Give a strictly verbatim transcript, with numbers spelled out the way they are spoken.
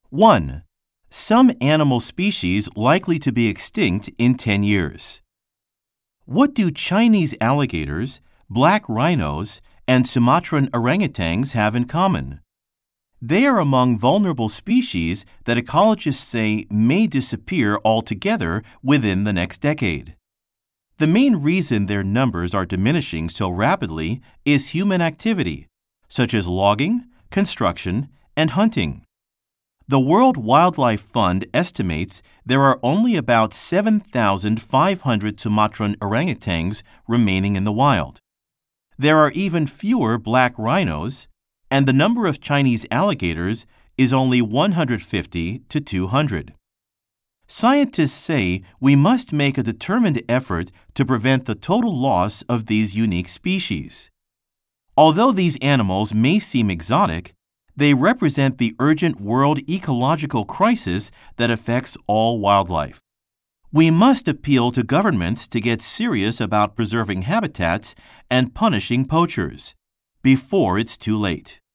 one. Some animal species likely to be extinct in ten years. What do Chinese alligators, black rhinos, and Sumatran orangutans have in common? They are among vulnerable species that ecologists say may disappear altogether within the next decade. The main reason their numbers are diminishing so rapidly is human activity, such as logging, construction, and hunting. The World Wildlife Fund estimates there are only about seven thousand five hundred Sumatran orangutans remaining in the wild. There are even fewer black rhinos, and the number of Chinese alligators is only one hundred fifty to two hundred. Scientists say we must make a determined effort to prevent the total loss of these unique species. Although these animals may seem exotic, they represent the urgent world ecological crisis that affects all wildlife. We must appeal to governments to get serious about preserving habitats and punishing poachers before it's too late.